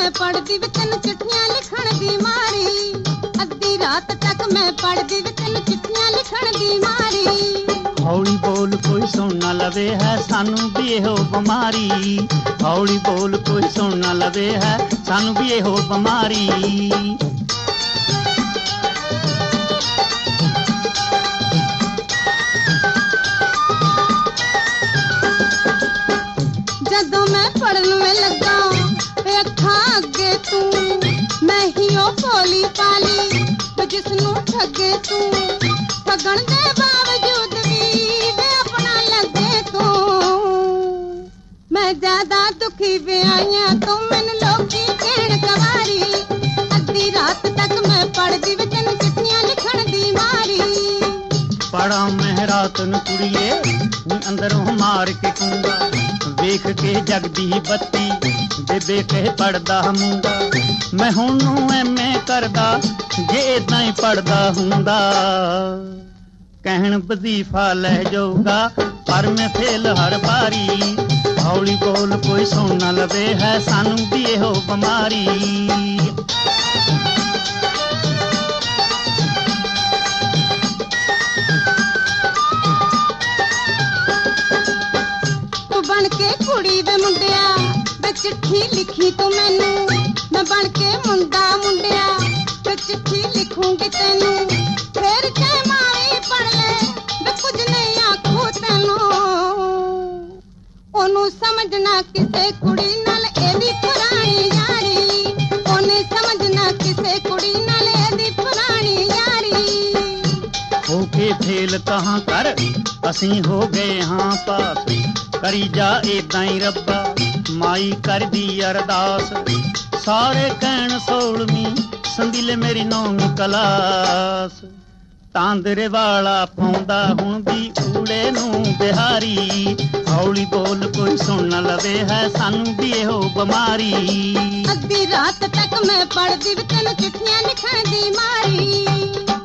मैं पढ़दी वे तेन चिट्ठियां लिखण दी मारी, अद्धी रात तक मैं पढ़दी वे तेन चिट्ठियां लिखण दी मारी। हौली बोल कोई सुन ना लवे है सानू भी एहो बीमारी, हौली बोल कोई सुन ना लवे है सानू भी एहो बीमारी। जदों मैं पढ़न में लगा अखां अगे तू, मैं ही ओ भोली पाली जिसनू ठगे तू, ठगण दे बावजूद भी वे अपना लगे तू। मैं ज्यादा दुखी वे आईया तू मैनू लोकी कहण कवारी, अद्धी रात तक मैं पढ़दी वे तेन चिट्ठियां लिखण दी मारी। पढ़ा मैं रात नूं कुड़िए नी अंदरों मार के कुंगा, वेख के जगदी बत्ती बेबे कह पढ़दा मुंडा, मैं हुण एमे करदा जे इदां ही पढ़दा हुंदा। कहण वजीफा लै जाऊगा पर मैं फेल हर बारी, हौली बोल कोई सुन ना लवे है सानू भी एहो बीमारी। बन के कुड़ी वे मुंडिया वे चिट्ठी लिखी तू मैनू, मैं बन के मुंडा मुंडिया वे चिट्ठी लिखूंगी तेनू, फिर चाहे मावी पढ़ ले वे कुछ नहीं आखू तेनू। ओनू समझना किसे कुड़ी नाल एदी पुरानी यारी, ओने समझना किसे कुड़ी नाल एदी पुरानी यारी। होके फेल कहाँ कर असीं हो गए हाँ पास, करी जा इदां ही रब्बा माई कर दी अरदास। सारे कहण 16वीं संदिले मेरी 9वीं क्लास, तांदरे वाला पाउंदा हुण भी ऊड़े नूं बिहारी, हौली बोल कोई सुन ना लवे है सानू भी एहो बीमारी। अद्धी रात तक मैं पढ़दी वे तेन चिट्ठियां लिखण दी मारी।